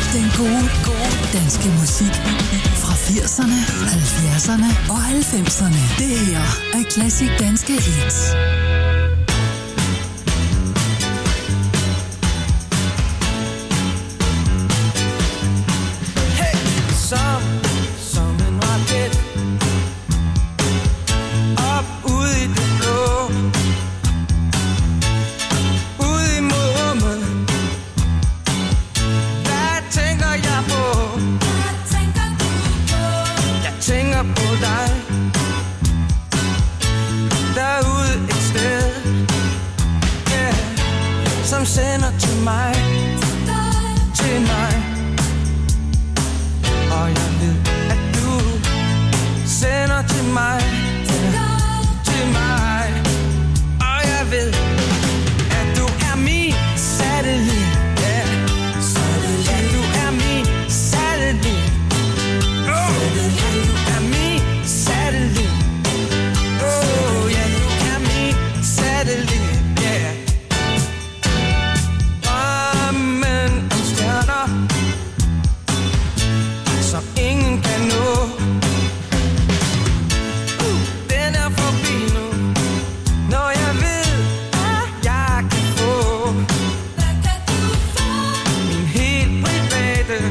Den gode danske musik fra 80'erne, 70'erne og 90'erne. Det her er Klassisk Danske Hits. Som en raket op ude i det blå, ude i målet. Hvad tænker jeg på? Hvad tænker du på? Jeg tænker på dig. Derude et sted, yeah, som sender til mig, til mig. Og jeg ved, at du sender til mig, til mig. Og jeg ved, at du er min satellit, yeah. Ja, du er min satellit. Oh, ja, du er min satellit. Oh, ja, du er min satellit, yeah. Drømmen om stjerner, som ingen kan nå. Den er forbi nu, når jeg ved, at jeg kan få. Hvad kan du få? Min helt private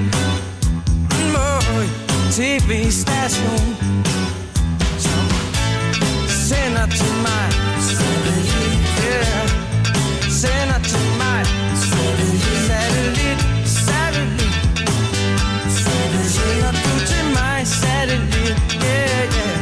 tv-station, som sender til mig, yeah, sender til mig. Satellit, satellit. Sender du til mig, satellit, yeah, yeah.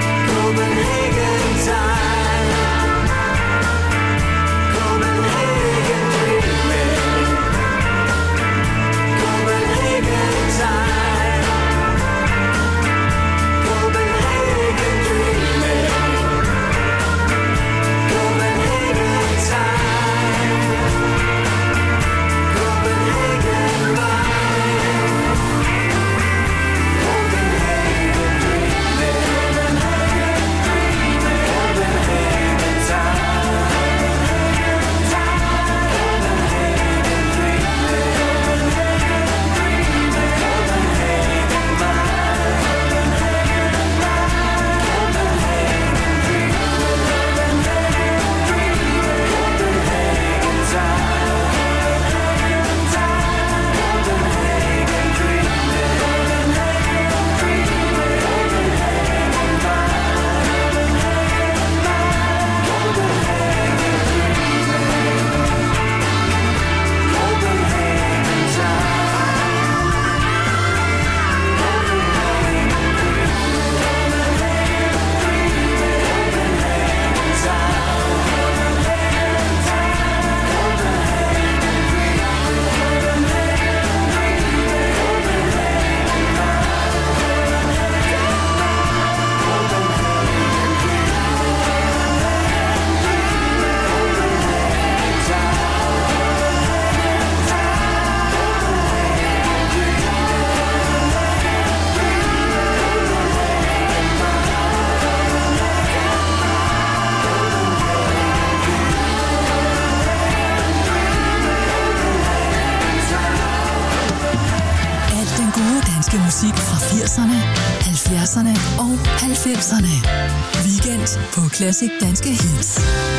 Copenhagen time. 90'erne. Weekend på Classic Danske Hits.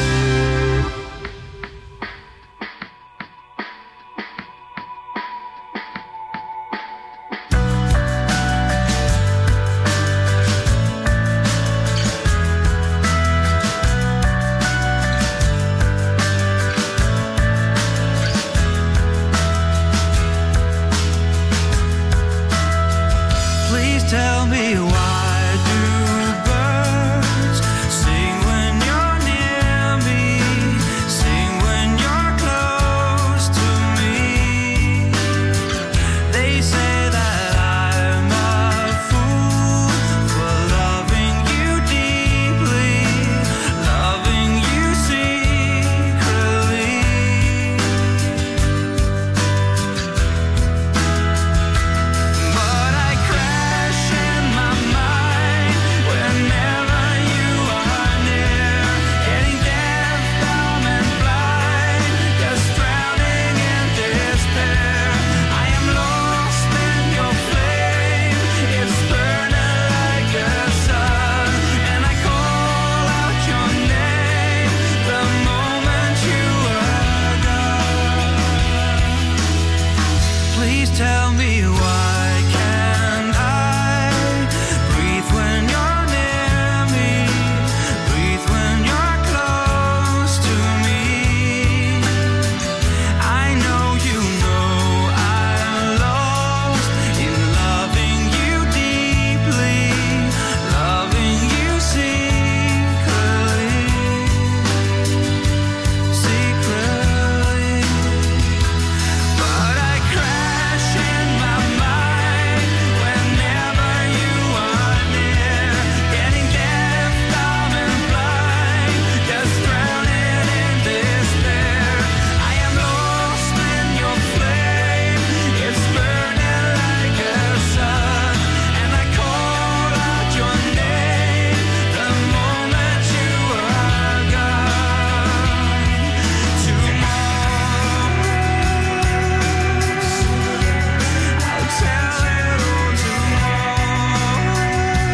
Tell me why do birds sing when you're near me, sing when you're close to me? They say that I'm a fool for loving you deeply, loving you secretly. But I crash in my mind whenever you are near, getting deaf, dumb and blind, just drowning in despair. I am lost in your flame, it's burning like a sun, and I call out your name the moment you are gone. Please tell me why can't I breathe when you're near me, breathe when you're close to me? I know you know I'm lost in loving you deeply, loving you secretly, secretly. But I crash in my mind whenever you are near, getting deaf, dumb and blind, just drowning in despair. I am lost in your flame, it's burning like a sun, and I call out your name the moment you are gone. Tomorrow I'll tell it all tomorrow,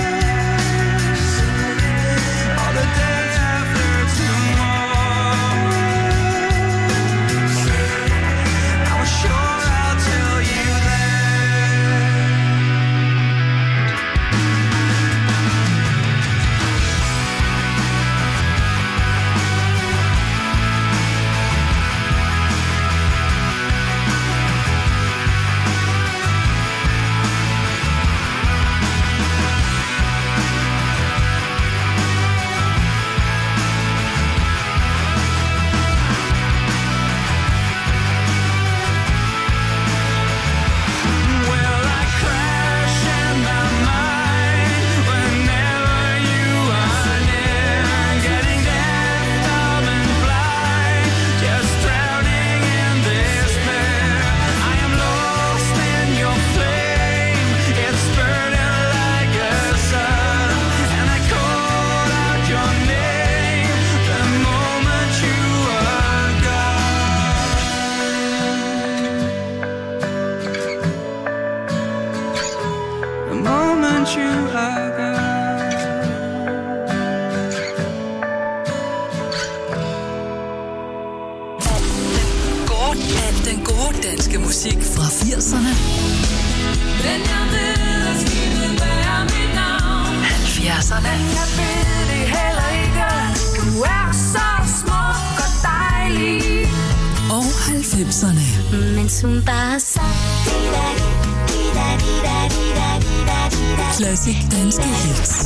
or the day after tomorrow. I'm sure I'll tell you then. Well, I crash in my mind whenever you are near, getting deaf, dumb and blind, just drowning in despair. I am lost in your flame, it's burning like a sun, and I call out your name the moment you are gone. The moment you are gone. Den gode danske musik fra 80'erne, Men jeg ved, at skibet bærer mit navn. 70'erne Jeg ved det heller ikke. Du er så smuk og dejlig. og 90'erne. Mens hun bare sang. Classic Danske Hits.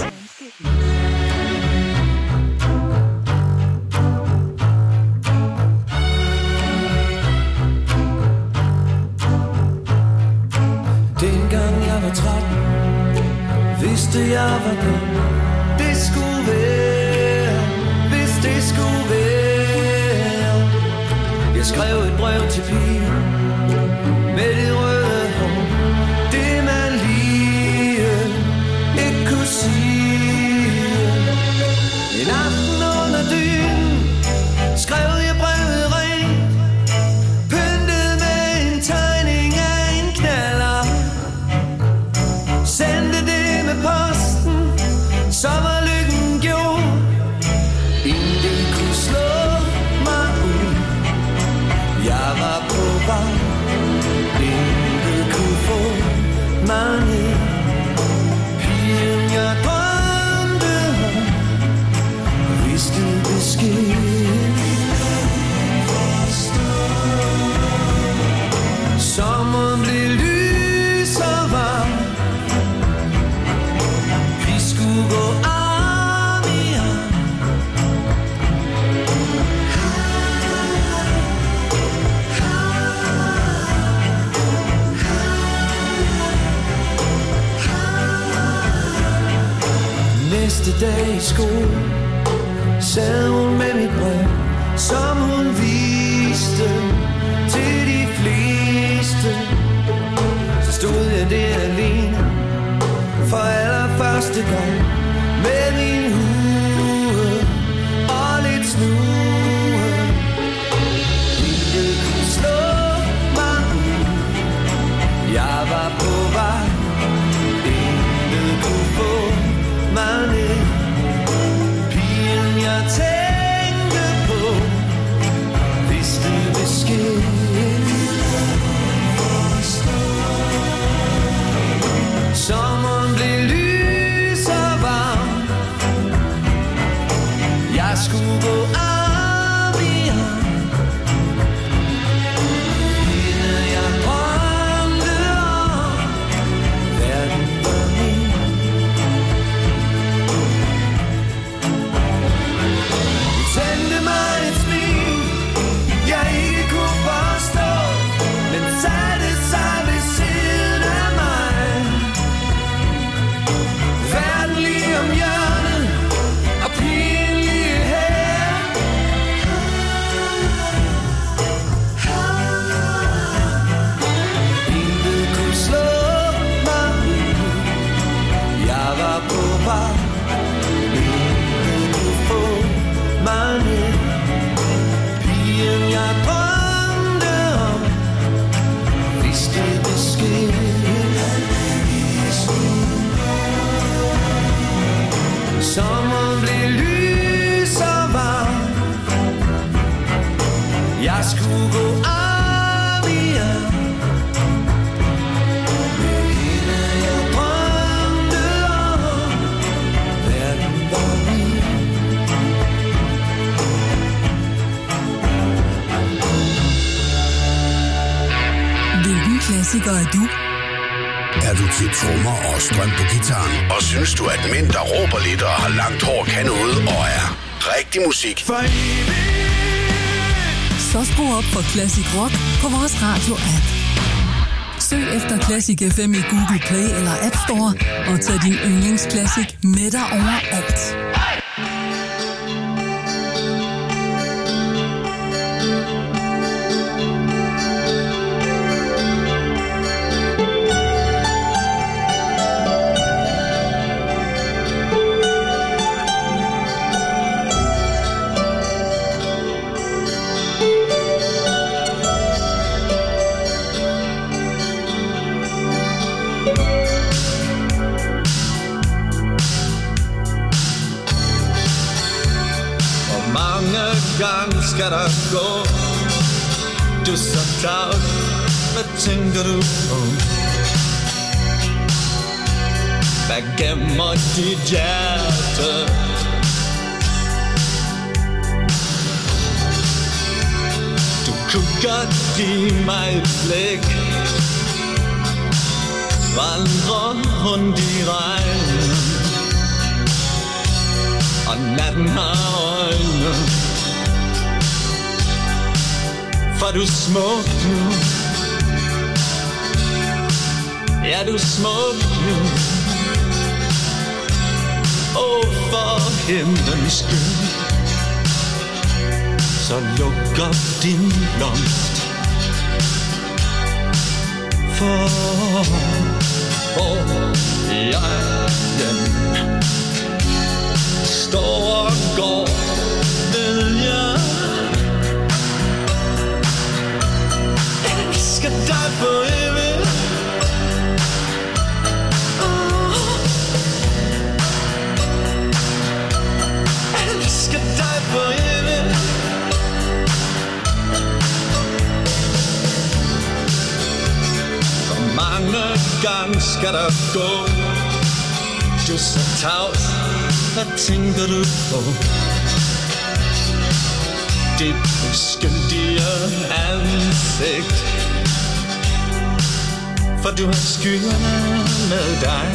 Dengang jeg var 13, vidste jeg var dum. Det skulle være, hvis det skulle være. Jeg skrev et brev til pigen med det røde hår, det man lige ikke kunne sige. En aften under dynen skrev jeg brevet rent, pyntet med en tegning af en knaller. Sendte det med posten så var lykken gjort. Intet kunne slå mig ud. Jeg var på vej. Intet kunne få mig ned. Pigen jeg drømte om, vidste besked. Sommeren blev lys og varm. Vi skulle gå arm i arm. Næste dag i skole sad hun med mit brev, som hun viste til de fleste. Så stod jeg der alene for allerførste gang med min hue og lidt snue. Intet kunne slå mig ud. Jeg var på vej. Intet kunne få mig ned. Pigen jeg tænkte på vidste besked. Sommeren blev lys og varm. Jeg skulle gå arm i arm. Hende jeg drømte om. Verden var min. Tændte mig et smil, jeg ikke kunne forstå, men satte sig ved siden af mig. Verden lige om hjørnet, og pigen lige her. Intet kunne slå mig ud. Jeg var på vej. Intet kunne få mig ned. Pigen jeg drømte om vidste besked. Sommeren blev lys og varm. Jeg skulle gå arm i arm. Med hende jeg drømte om. Verden var min. Hvilken klassiker er du? Er du til trommer og strøm på gitaren? Og synes du, at mænd, der råber lidt og har langt hår, kan noget og er rigtig musik? Så skru op for Classic Rock på vores radio-app. Søg efter Classic FM i Google Play eller App Store og tag din yndlingsklassik med dig overalt. Gang skal der gå. Du er så travlt. Hvad tænker du på? Hvad gemmer dit hjerte? Du kunne godt give mig et blik. Vandre rundt i regnen, og natten har øjne. For du er smuk nu. Ja, du er smuk nu. For himlens skyld, så luk op din blomst. For jeg står og går, vil jeg elsker dig for evigt. skal der gå? Du er så tavs, hvad tænker du på? Dit uskyldige ansigt, for du har skyerne med dig.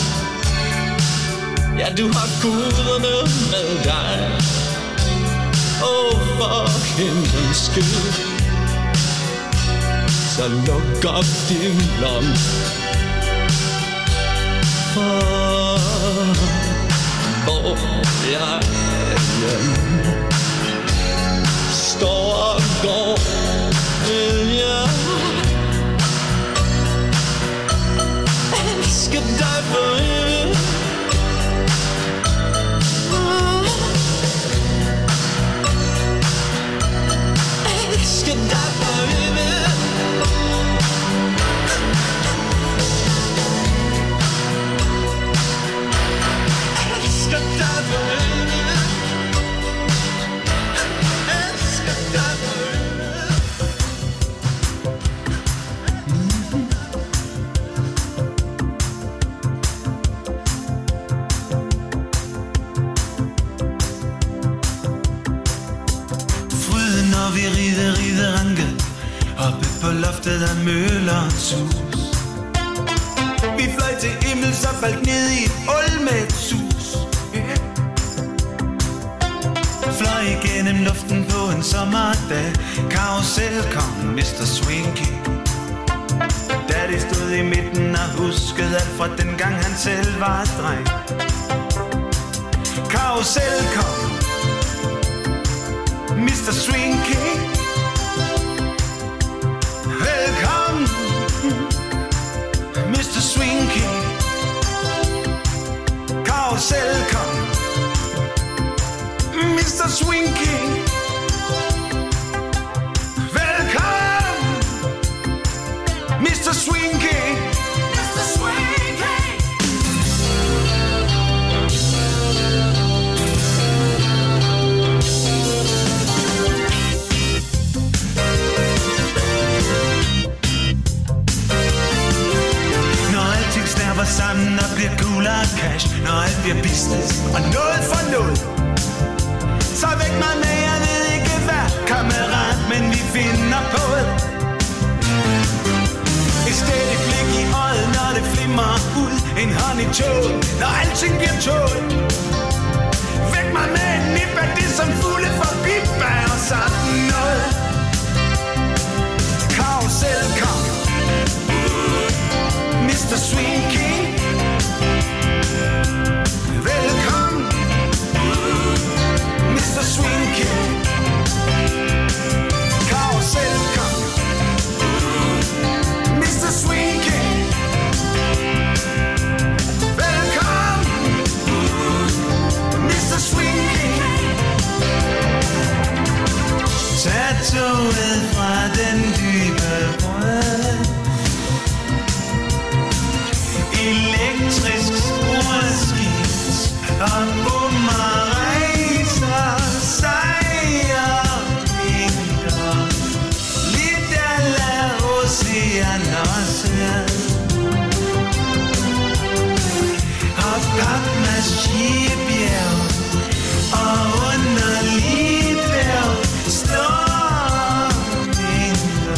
Ja, du har guderne med dig. For himlens skyld, så luk op din blomst. For hvor jeg står og går, vil jeg elske dig for evigt. Elske dig for evigt. Elske dig for evigt. Elske dig for evigt. Fryden, når vi rider ranke oppe på loftet af Møllerens hus. Vi fløj til himmels og faldt ned i et ul med et sus. Fløj igennem luften på en sommerdag. Karusel kom Mr. Swinky. Daddy stod i midten og huskede alt fra dengang han selv var dreng. Karusel kom Mr. Swinky. Velkommen Mr. Swinky. Karusel kom Mr. Swinky. Velkommen Mr. Swinky. Mr. Swinky. Snapper sammen og bliver coolere cash. Når alt bliver business og noget for noget, så væk mig med, jeg ved ikke hvad, kammerat, men vi finder på det. Et stædigt blik i øjet, når det flimmer ud. En hånd i toget, når alting bliver toget. Væk mig med en nip af det, som fugle forbi bærer sådan noget. Karusel kom Mr. Swinky. Velkommen Mr. Swinky. Karusel kom Mr. Swinky. Velkommen Mr. Swinky. Tag toget fra den dybe brød. Elektrisk sporskift og bommer rejser sejrvinker. Lidt af la oceaner selv. Og papmaskebjerg og underligt bjerg. Stormvinger.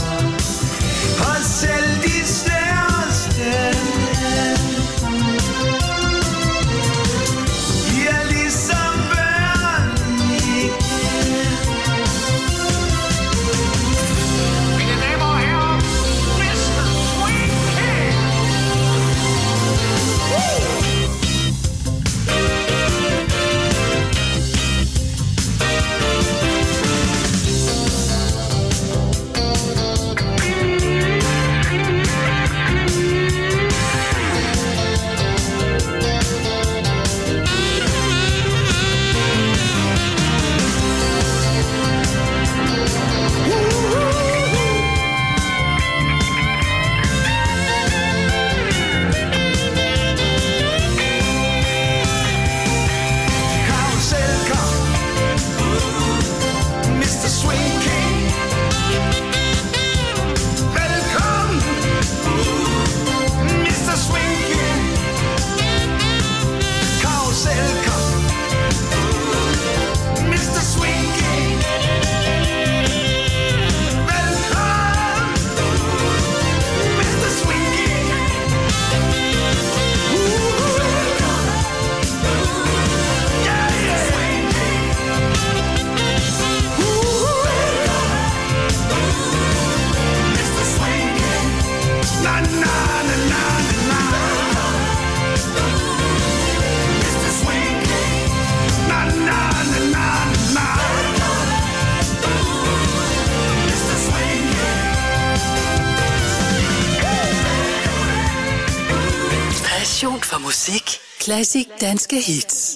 Musik. Klassik danske hits.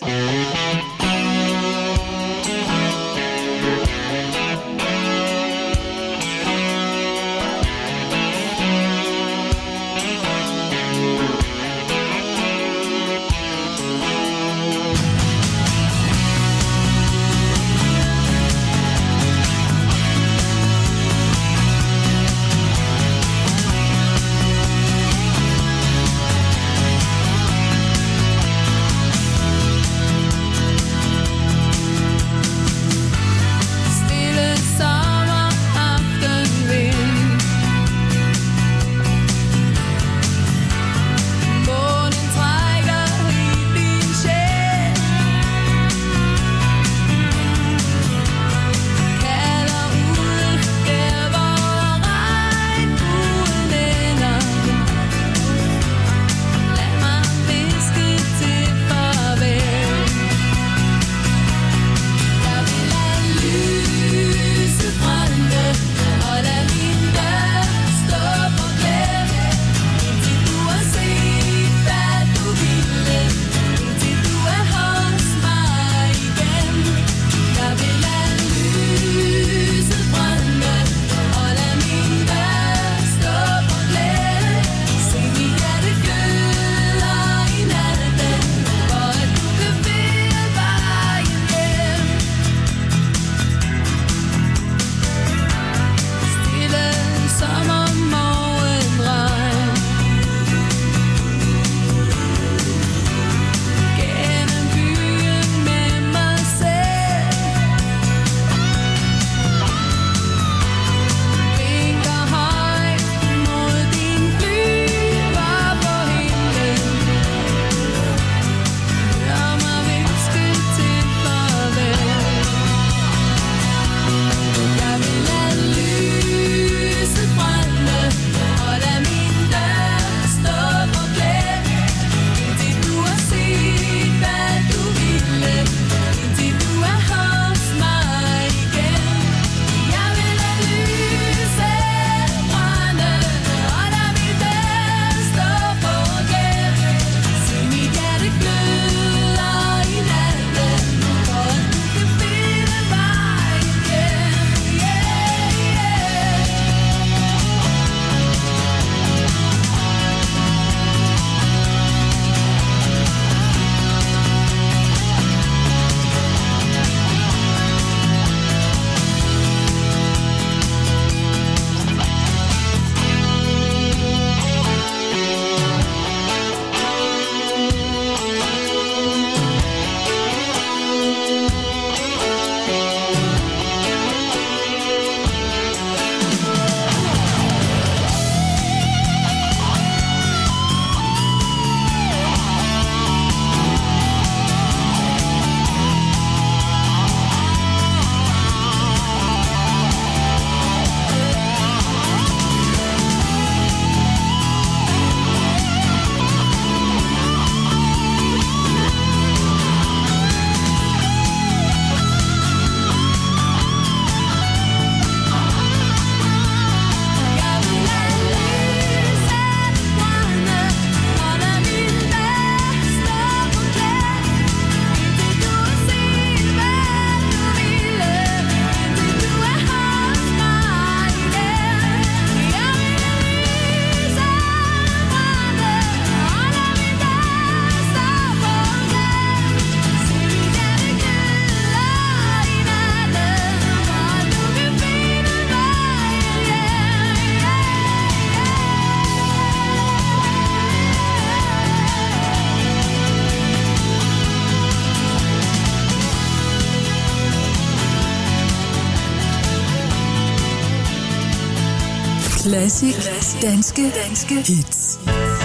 Klassik danske hits.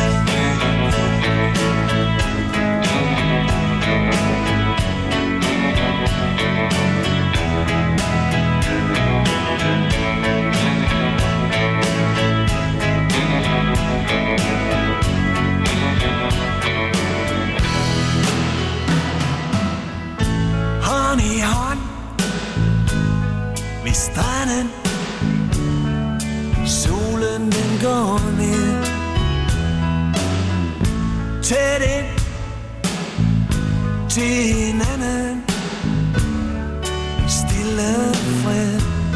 Hånd i hånd ved stranden, solen den går ned, tæt ind til hinanden i stille fred.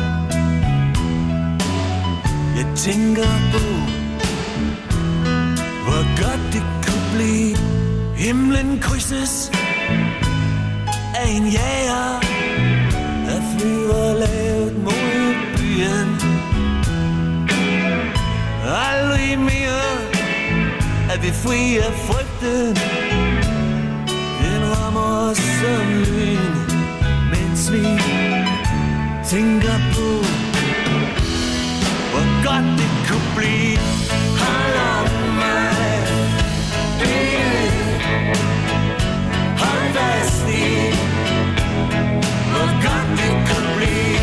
Jeg tænker på, hvor godt det kunne blive. Himlen krydses af en jager, der flyver lavt mod byen. Aldrig mere er vi fri af frygten. Den rammer os som lyn, mens vi tænker på, hvor godt det kunne blive. Hold om mig, baby. Hold fast i, hvor godt det kunne blive.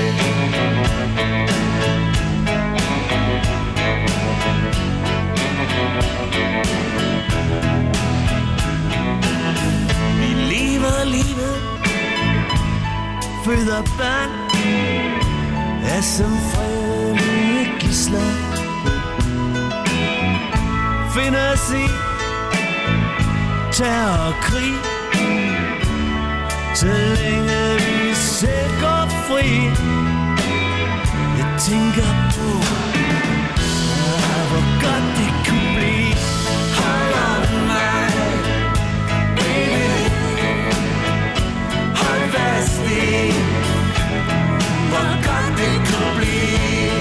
Vi lever livet, føder børn, er som fredelige gidsler. Finder os i terror og krig, så længe vi selv går fri. Jeg tænker på, hvor godt det kunne blive. Hold om mig, baby. Hold fast i, hvor godt det kunne blive.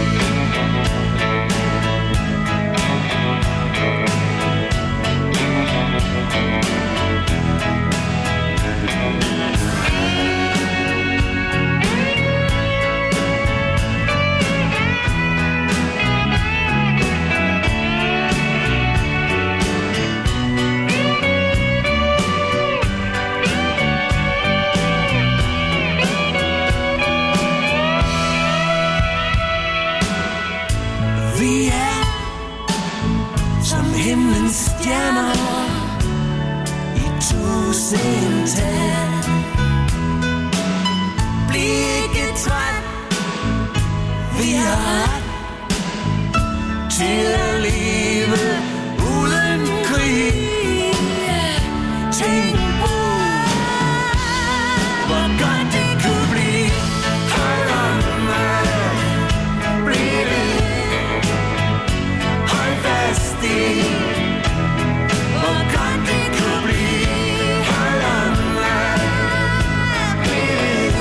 Vi er som himlens stjerner i tusindtal. Bliv ikke træt, vi har ret til at leve uden krig. Tænk på, hvor godt det kunne blive. Hold om mig, baby. Hold fast i, hvor godt det kunne blive. Hold om mig, baby.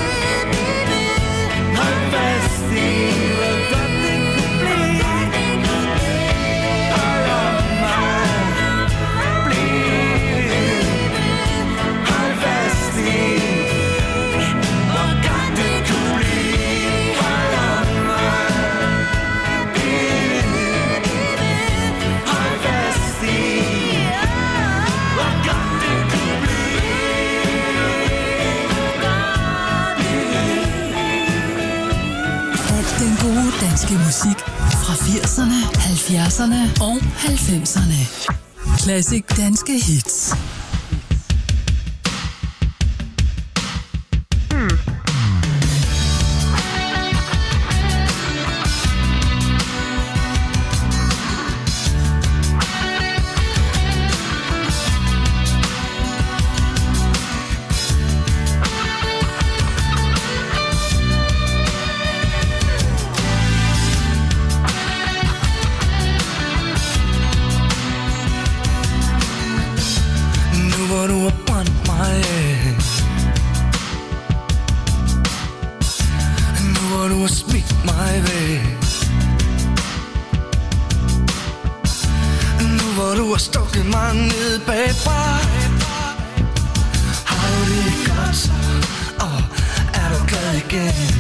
Hold fast i, hvor godt det kunne blive. Hold om mig, baby. Hold fast i, hvor godt det kunne blive. Hold om mig, baby. Hold fast i, hvor godt det kunne blive. Alt den gode danske musik fra 80'erne, 70'erne og 90'erne. Classic danske hits. Nu hvor du har brændt mig af, nu hvor du har smidt mig væk, nu hvor du har stukket mig ned bagfra, har du det godt så, og er du glad igen?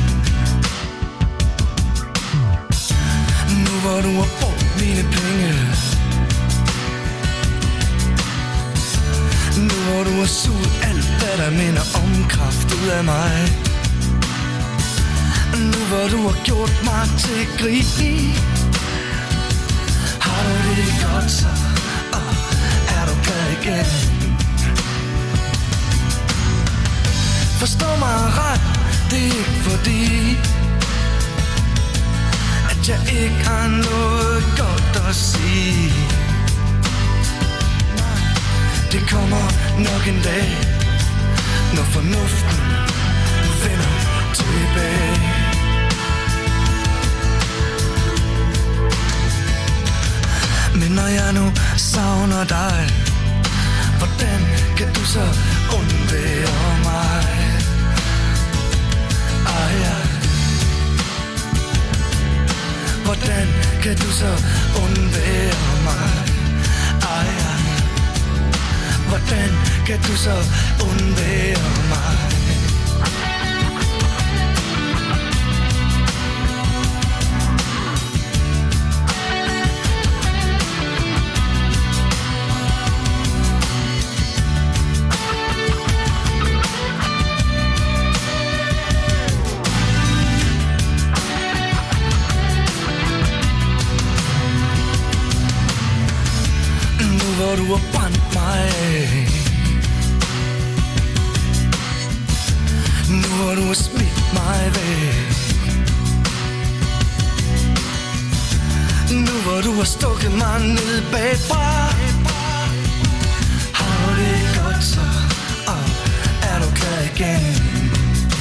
Nu hvor du har brugt mine penge, nu hvor du har suget alt, hvad der minder om kraft ud af mig, nu hvor du har gjort mig til grib i, har du det godt så, og er du glad igen? Forstå mig ret, det er ikke fordi, at jeg ikke har noget godt at sige. Det kommer nok en dag, når fornuften vender tilbage. Men når jeg nu savner dig, hvordan kan du så undvære mig? Hvordan kan du så undvære mig? Hvordan kan du så undvære mig? Hvor du har brændt mig af, nu hvor du har smidt mig væk, nu hvor du har stukket mig ned bagfra, har du det godt så, og er du klar igen?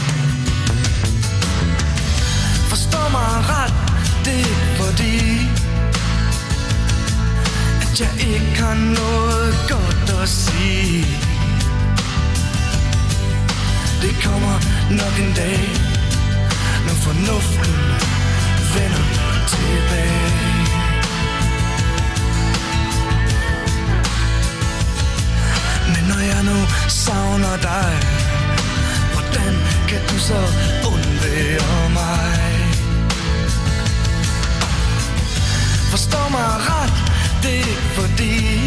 Forstå mig ret, det er fordi jeg ikke har noget godt at sige. Det kommer nok en dag, når fornuften vender tilbage. Men når jeg nu savner dig, hvordan kan du så undvære mig? Forstå mig ret, det er fordi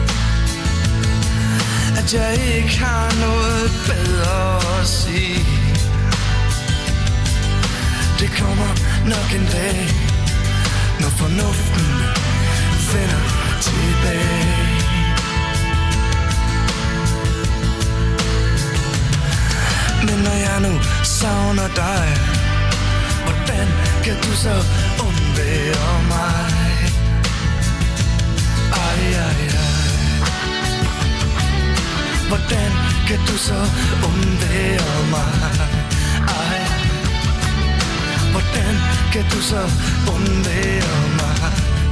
at jeg ikke har noget bedre at sige. Det kommer nok en dag, når fornuften vender tilbage. Men når jeg nu savner dig, hvordan kan du så undvære mig? Hvordan kan du så undvære mig? Hvordan kan du så undvære mig?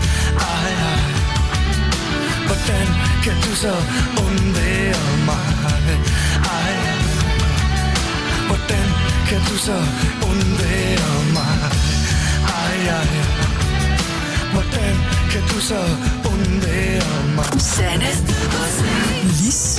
Hvordan kan du så undvære mig? Hvordan kan du så undvære mig? Hvordan kan du så undvære mig? Sanne, Lis,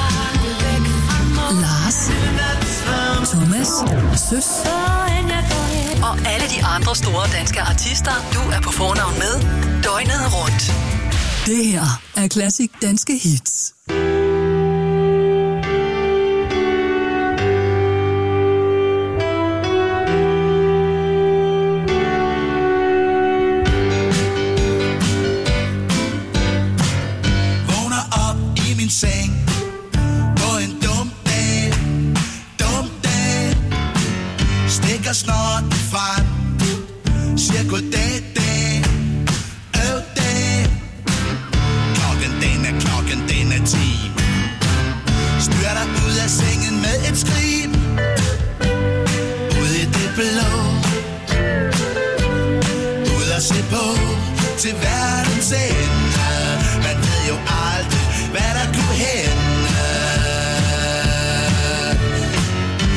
Lars, Thomas, Søs og alle de andre store danske artister, du er på fornavn med døgnet rundt. Det her er Classic Danske Hits.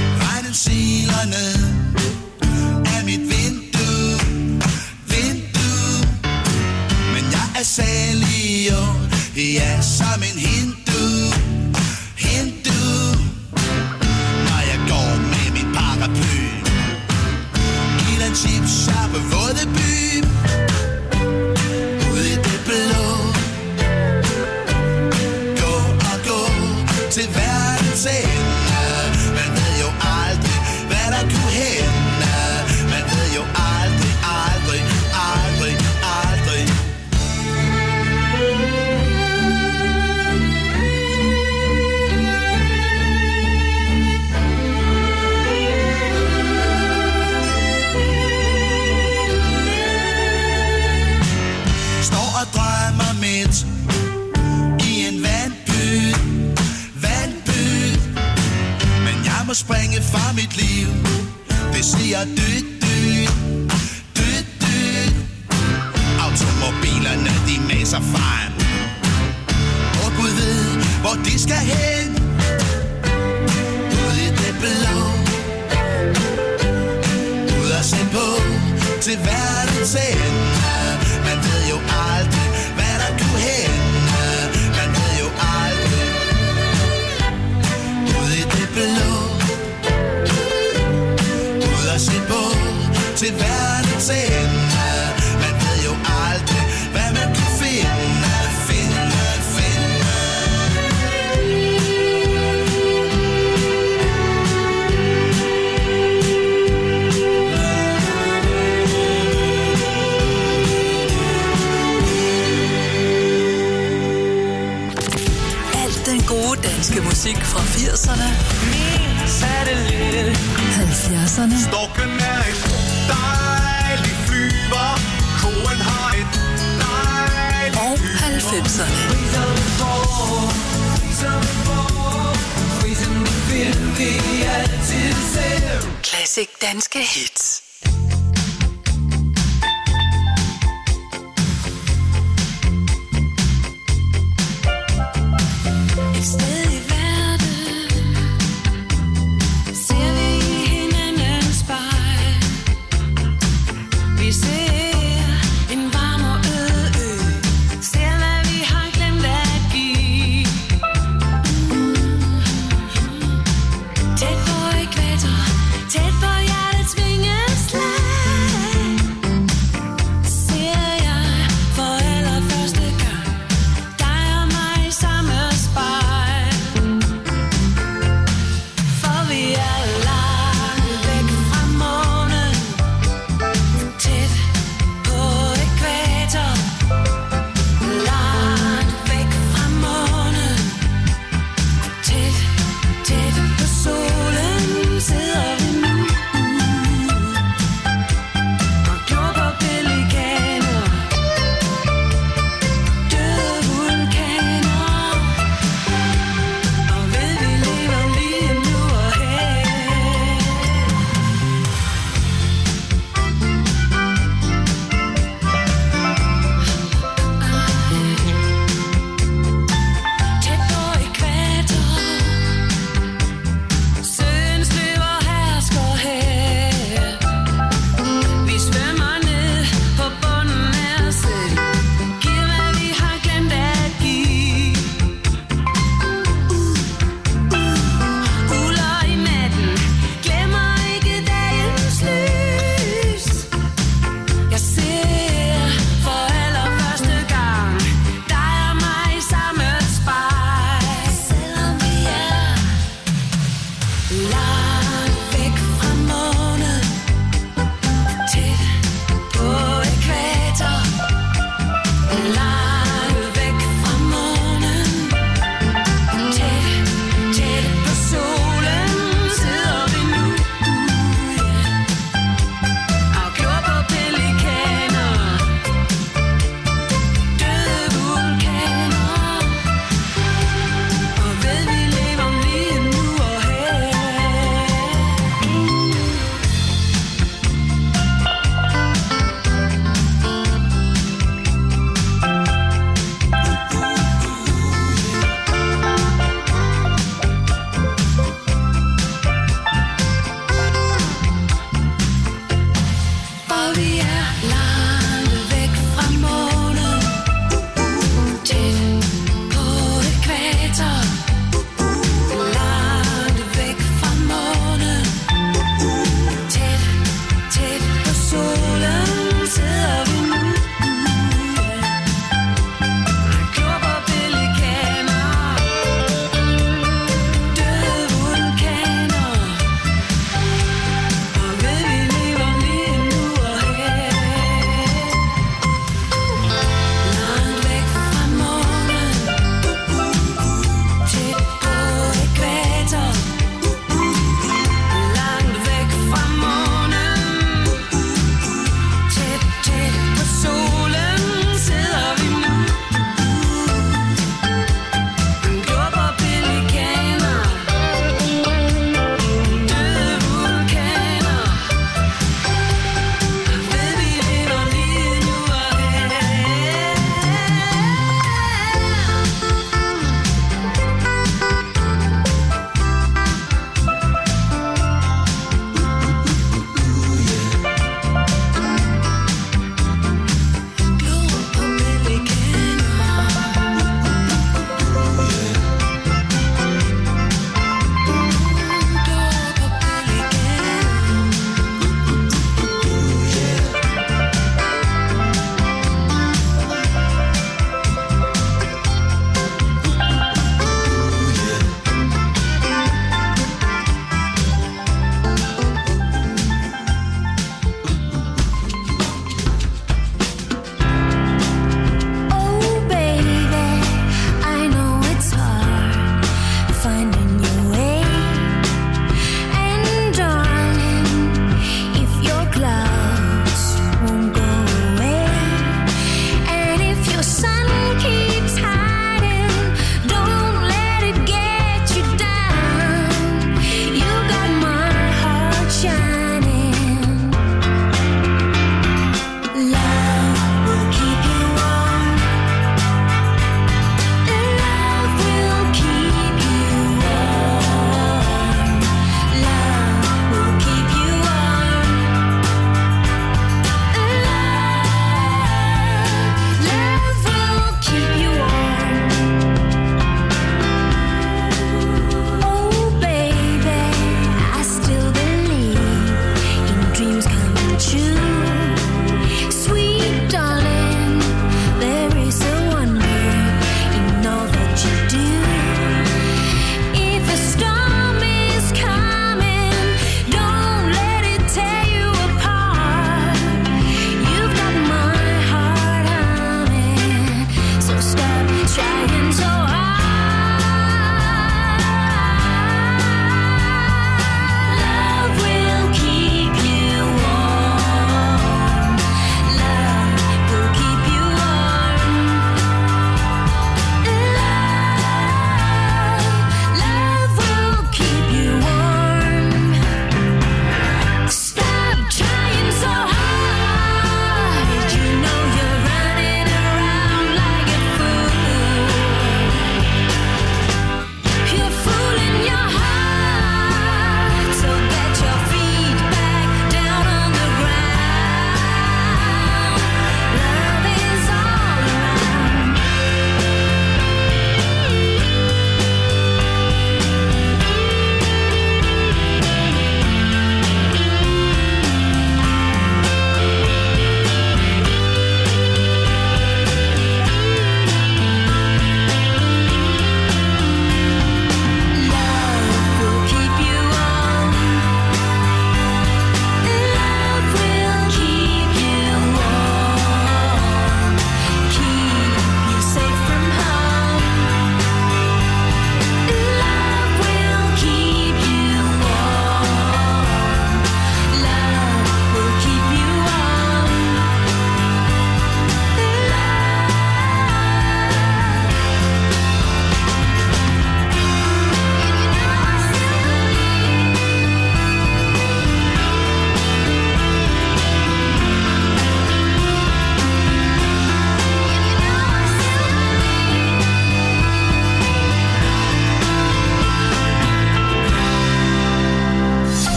Af mit vindue Jeg må springe fra mit liv. Det siger dyt, dyt, dyt, dyt. Automobilerne, de maser frem. Og Gud ved, hvor de skal hen. Ud i det blå. Ud og se på til verdens ende. Man ved jo aldrig, hvad der kunne hende. Man ved jo aldrig. Ud i det blå. Ud og se på til verdens ende. Man ved jo aldrig, hvad man kunne finde. Gode danske musik fra 80'erne, 70'erne Storken er en dejlig flyver, koen har et dejligt og 90'erne. Classic danske hits. Tæt på hjertets vingeslag.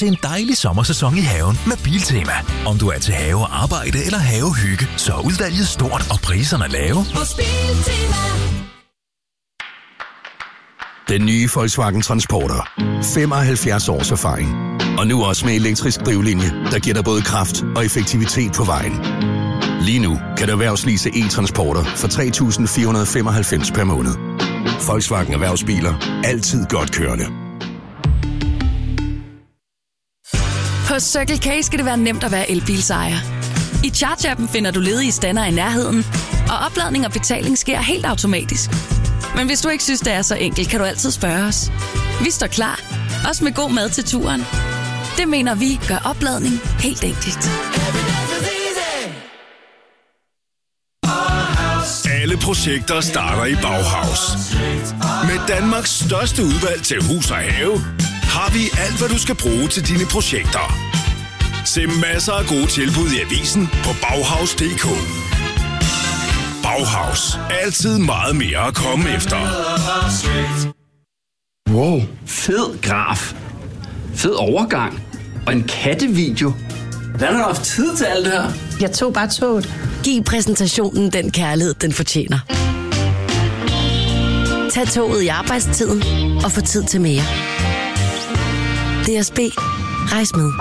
til en dejlig sommersæson i haven med Biltema. Om du er til have, arbejde eller havehygge, så er udvalget stort og priserne lave. Hos Biltema. Den nye Volkswagen Transporter. 75 års erfaring. Og nu også med elektrisk drivlinje, der giver dig både kraft og effektivitet på vejen. Lige nu kan du erhvervslease e-transporter for 3.495 per måned. Volkswagen Erhvervsbiler. Altid godt kørende. Hos Circle K skal det være nemt at være elbilsejer. I Charge-appen finder du ledige stander i nærheden, og opladning og betaling sker helt automatisk. Men hvis du ikke synes, det er så enkelt, kan du altid spørge os. Vi står klar, også med god mad til turen. Det mener vi gør opladning helt enkelt. Alle projekter starter i Bauhaus. Med Danmarks største udvalg til hus og have, har vi alt, hvad du skal bruge til dine projekter. Se masser af gode tilbud i avisen på Bauhaus.dk. Bauhaus. Altid meget mere at komme efter. Wow, fed graf. Fed overgang. Og en kattevideo. Hvordan har du haft tid til alt det her? Jeg tog bare toget. Giv præsentationen den kærlighed, den fortjener. Tag toget i arbejdstiden og få tid til mere. DSB. Rejs med.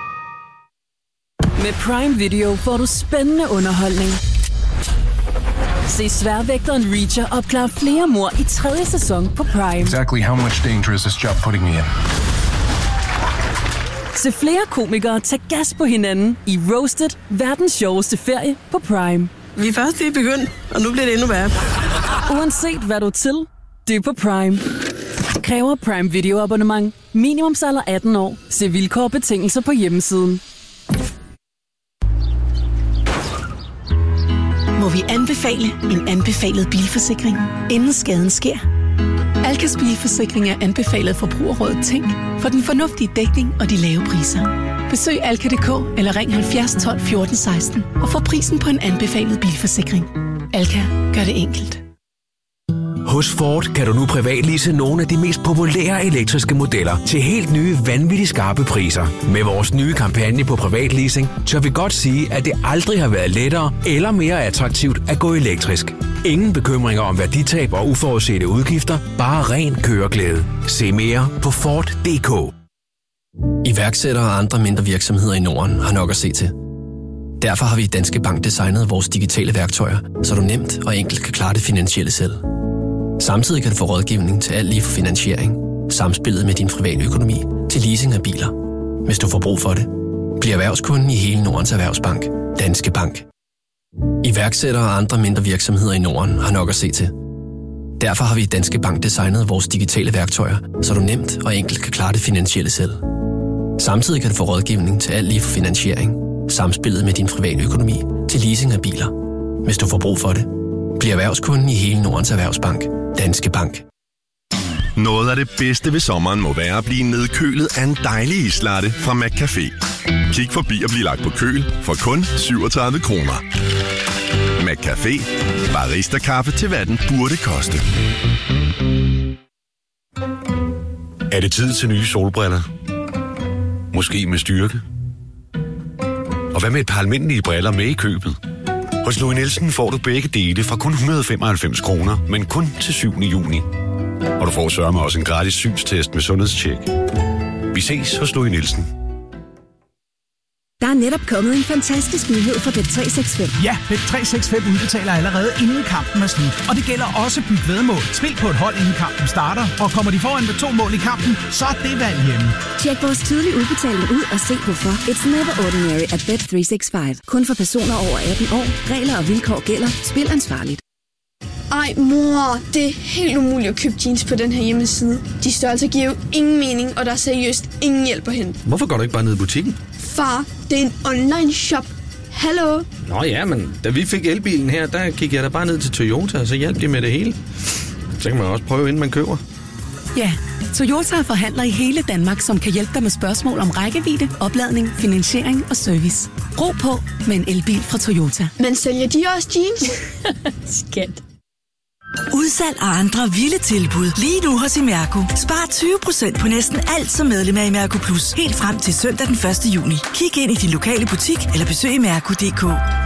Med Prime Video får du spændende underholdning. Se Sværvægteren Reacher opklare flere mord i 3. sæson på Prime. Exactly how much danger is this job putting me in? Se flere komikere tage gas på hinanden i Roasted, verdens sjoveste ferie på Prime. Vi er først lige begyndt, og nu bliver det endnu værre. Uanset hvad du er til, det er på Prime. Kræver Prime Video abonnement. Minimumsalder 18 år. Se vilkår og betingelser på hjemmesiden. Må vi anbefale en anbefalet bilforsikring, inden skaden sker? Alkas bilforsikring er anbefalet Forbrugerrådet Tænk for den fornuftige dækning og de lave priser. Besøg alka.dk eller ring 70 12 14 16 og få prisen på en anbefalet bilforsikring. Alka gør det enkelt. Hos Ford kan du nu privatlease nogle af de mest populære elektriske modeller til helt nye, vanvittigt skarpe priser. Med vores nye kampagne på privatleasing, tør vi godt sige, at det aldrig har været lettere eller mere attraktivt at gå elektrisk. Ingen bekymringer om værditab og uforudsete udgifter, bare ren køreglæde. Se mere på Ford.dk. Iværksættere og andre mindre virksomheder i Norden har nok at se til. Derfor har vi i Danske Bank designet vores digitale værktøjer, så du nemt og enkelt kan klare det finansielle selv. Samtidig kan du få rådgivning til alt lige fra finansiering, samspillet med din private økonomi til leasing af biler. Hvis du får brug for det, bliv erhvervskunden i hele Nordens Erhvervsbank, Danske Bank. Iværksættere og andre mindre virksomheder i Norden har nok at se til. Derfor har vi i Danske Bank designet vores digitale værktøjer, så du nemt og enkelt kan klare det finansielle selv. Samtidig kan du få rådgivning til alt lige fra finansiering, samspillet med din private økonomi til leasing af biler. Hvis du får brug for det, bliv erhvervskunden i hele Nordens Erhvervsbank, Danske Bank. Noget af det bedste ved sommeren må være at blive nedkølet af en dejlig islatte fra McCafé. Kig forbi og bliv lagt på køl for kun 37 kroner. McCafé. Barista-kaffe til hvad den burde koste. Er det tid til nye solbriller? Måske med styrke? Og hvad med et par almindelige briller med i købet? Hos Louis Nielsen får du begge dele fra kun 195 kroner, men kun til 7. juni. Og du får sørme også en gratis synstest med sundhedstjek. Vi ses hos Louis Nielsen. Der er netop kommet en fantastisk nyhed fra Bet365. Ja, Bet365 udbetaler allerede inden kampen er slut. Og det gælder også Byg Væddemål. Spil på et hold inden kampen starter, og kommer de foran med 2 mål i kampen, så er det valg hjemme. Tjek vores tidlige udbetaling ud og se hvorfor. It's never ordinary at Bet365. Kun for personer over 18 år. Regler og vilkår gælder. Spil ansvarligt. Ej mor, det er helt umuligt at købe jeans på den her hjemmeside. De størrelser giver jo ingen mening, og der er seriøst ingen hjælp at hente. Hvorfor går du ikke bare ned i butikken? Far, det er en online shop. Hallo? Nå ja, men da vi fik elbilen her, der gik jeg da bare ned til Toyota, og så hjalp de med det hele. Så kan man også prøve, inden man køber. Ja, Toyota forhandler i hele Danmark, som kan hjælpe dig med spørgsmål om rækkevidde, opladning, finansiering og service. Ro på med en elbil fra Toyota. Men sælger de også jeans? Skat. Udsalg og andre vilde tilbud lige nu hos Imerco. Spar 20% på næsten alt som medlem af Imerco Plus. Helt frem til søndag den 1. juni. Kig ind i din lokale butik eller besøg imerco.dk.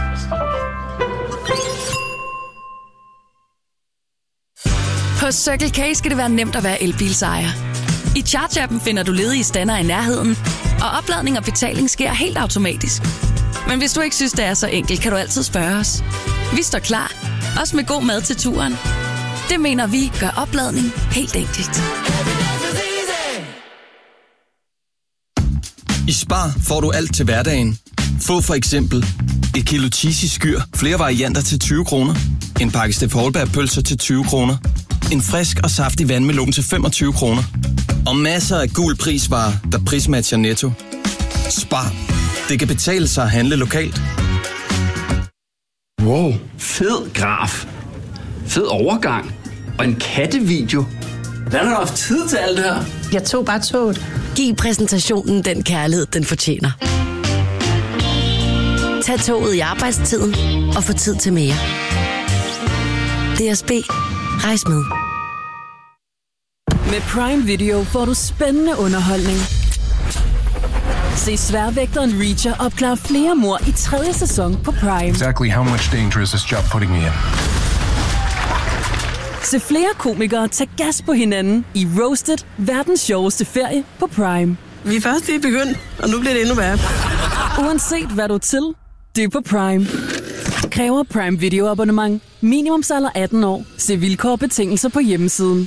På Circle K skal det være nemt at være elbilsejer. I Charge-appen finder du ledige stander i nærheden, og opladning og betaling sker helt automatisk. Men hvis du ikke synes, det er så enkelt, kan du altid spørge os. Vi står klar, også med god mad til turen. Det mener vi gør opladning helt enkelt. I Spar får du alt til hverdagen. Få for eksempel et kilo cheesy skyr, flere varianter til 20 kroner. En pakke Steff Holberg-pølser til 20 kroner. En frisk og saftig vandmelon til 25 kroner. Og masser af gul prisvarer, der prismatcher Netto. Spar. Det kan betale sig at handle lokalt. Wow, fed graf. Fed overgang. Og en kattevideo. Hvordan har du haft tid til alt det her? Jeg tog bare toget. Giv præsentationen den kærlighed, den fortjener. Tag toget i arbejdstiden og få tid til mere. DSB. Rejs med. Med Prime Video får du spændende underholdning. Se sværvægteren Reacher opklare flere mord i 3. sæson på Prime. Exactly how much danger is this job putting me in? Se flere komikere tage gas på hinanden i Roasted, verdens sjoveste ferie på Prime. Vi er først lige begyndt, og nu bliver det endnu værre. Uanset hvad du er til, det er på Prime. Kræver Prime Video abonnement. Minimumsalder 18 år. Se vilkår og betingelser på hjemmesiden.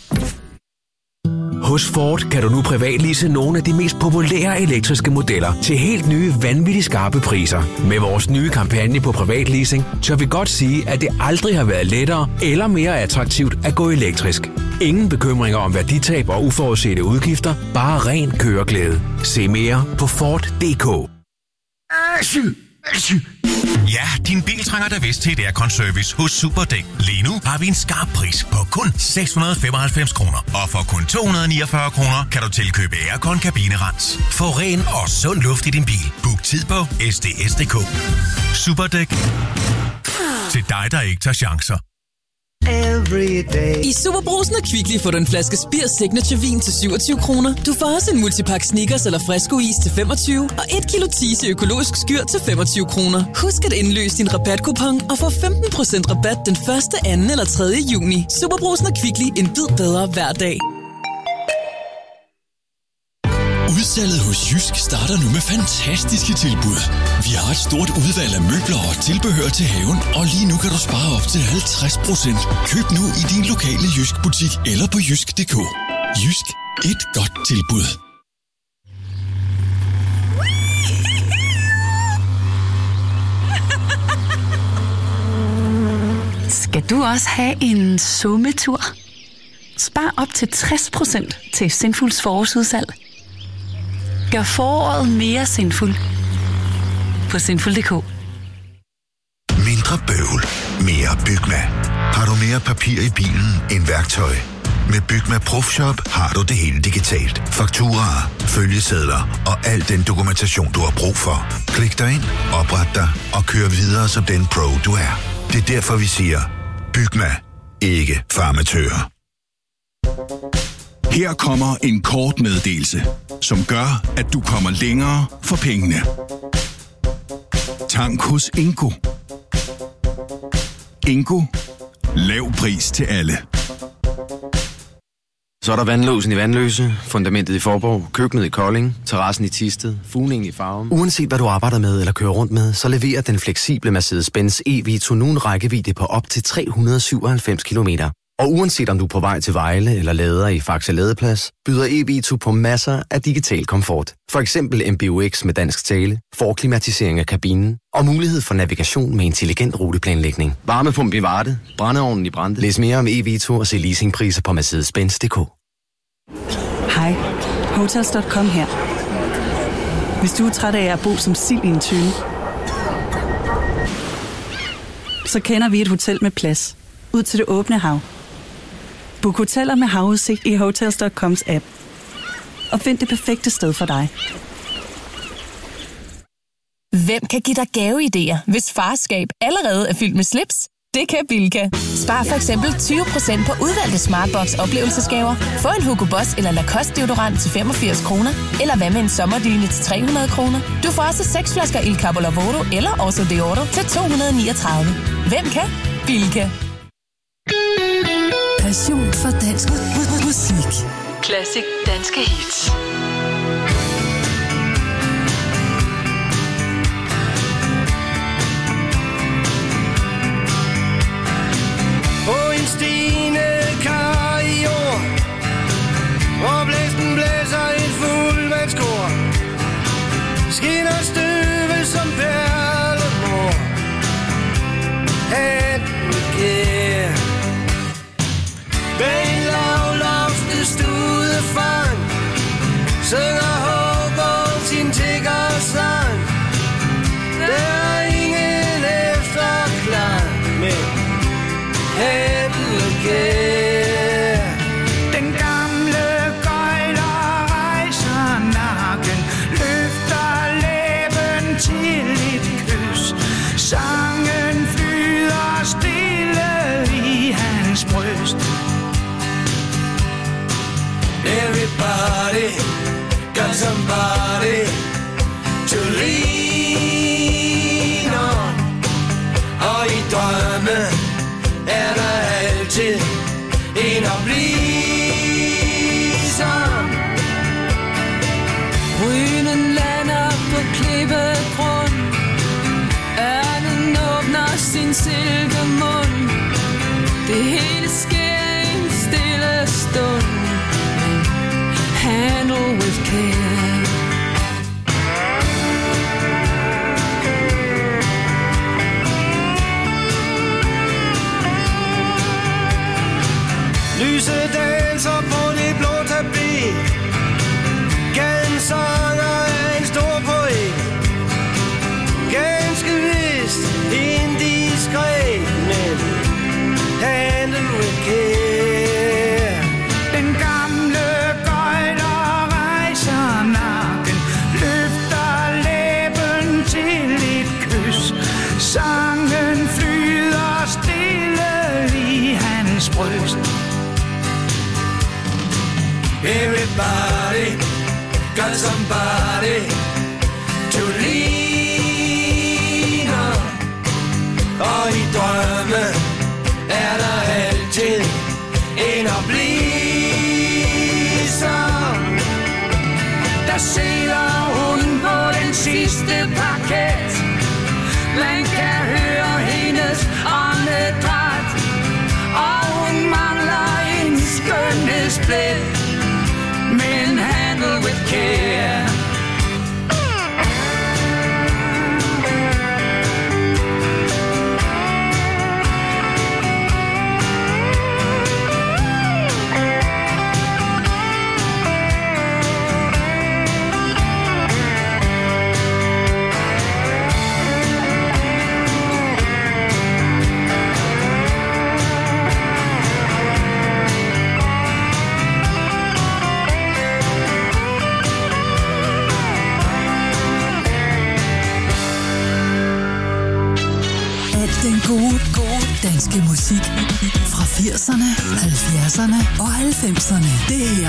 Hos Ford kan du nu privatlease nogle af de mest populære elektriske modeller til helt nye, vanvittigt skarpe priser. Med vores nye kampagne på privatleasing, tør vi godt sige, at det aldrig har været lettere eller mere attraktivt at gå elektrisk. Ingen bekymringer om værditab og uforudsete udgifter, bare ren køreglæde. Se mere på Ford.dk. Ja, din bil trænger da vist til et aircon-service hos Superdæk. Lige nu har vi en skarp pris på kun 695 kroner. Og for kun 249 kroner kan du tilkøbe aircon-kabinerens. Få ren og sund luft i din bil. Book tid på sds.dk. Superdæk. Til dig, der ikke tager chancer. I Superbrugsen og Kvickly får du en flaske Spir Signature Vin til 27 kroner. Du får også en multipack Snickers eller Fresco Is til 25 og 1 kilo Tise økologisk skyr til 25 kroner. Husk at indløse din rabatkupon og få 15% rabat den 1., 2. eller 3. juni. Superbrugsen og Kvickly, en bid bedre hver dag. Udsalget hos Jysk starter nu med fantastiske tilbud. Vi har et stort udvalg af møbler og tilbehør til haven, og lige nu kan du spare op til 50%. Køb nu i din lokale Jysk butik eller på jysk.dk. Jysk. Et godt tilbud. Skal du også have en sommetur? Spar op til 60% til Sinfuls forårsudsalg. Gør foråret mere sinful på sinful.dk. Mindre bøvl, mere Bygma. Har du mere papir i bilen end værktøj? Med Bygma ProFshop har du det hele digitalt. Fakturaer, følgesedler og al den dokumentation, du har brug for. Klik dig ind, opret dig og kør videre som den pro, du er. Det er derfor, vi siger, Bygma. Ikke farmatører. Her kommer en kort meddelelse, som gør, at du kommer længere for pengene. Tank hos Ingo. Ingo. Lav pris til alle. Så er der vandlåsen i Vandløse, fundamentet i Forborg, køkkenet i Kolding, terrassen i Thisted, fugningen i Farum. Uanset hvad du arbejder med eller kører rundt med, så leverer den fleksible Mercedes-Benz e-Vito nu en rækkevidde på op til 397 km. Og uanset om du er på vej til Vejle eller lader i Faxe Ladeplads, byder e-Vito på masser af digital komfort. For eksempel MBUX med dansk tale, forklimatisering af kabinen og mulighed for navigation med intelligent ruteplanlægning. Varmepumpe i Varde, brændeovnen i Brande. Læs mere om e-Vito og se leasingpriser på Mercedes-Benz.dk. Hej, Hotels.com her. Hvis du er træt af at bo som sild i en tønde, så kender vi et hotel med plads ud til det åbne hav. Book hoteller med havudsigt i Hotels.coms app. Og find det perfekte sted for dig. Hvem kan give dig gaveidéer, hvis farskab allerede er fyldt med slips? Det kan Bilka. Spar for eksempel 20% på udvalgte Smartbox oplevelsesgaver. Få en Hugo Boss eller Lacoste deodorant til 85 kroner. Eller hvad med en sommerdyne til 300 kroner. Du får også 6 flasker Il Capo Lavoro eller Oso Deodoro til 239. Hvem kan? Bilka. Passion for dansk musik. Classic danske hits. På en stigende kar i jord, hvor blæsten blæser et fuldvandskor, skinner støvet som perlemor. Hatten kær bag en lavloftet studefang, synger Håkon sin tiggersang. Der er ingen efterklang, men den gamle gøjler rejser nakken, løfter læben til et kys. Sangen flyder stille i hans bryst. Everybody got somebody to lean on. Og i drømme er der altid en at blive som. Rynen lander på klippegrund, ørnen åbner sin silkemund. Det hele sker i en stille stund. Handle with care. Lyset danser på det blå tapet. Gadens sanger er en stor poet. Ganske vist indiskret, men handle with care. Den gamle gøjler rejser nakken, løfter læben til et kys. Sangen flyder stille i hans bryst. Everybody got somebody to lean on. Og i drømme er der altid en at blive som. Der sidder hun på den sidste parket. Man kan høre hendes åndedræt, og hun mangler en skønhedsplet. Men handle with care. Den gode danske musik fra 80'erne, 70'erne og 90'erne. Det her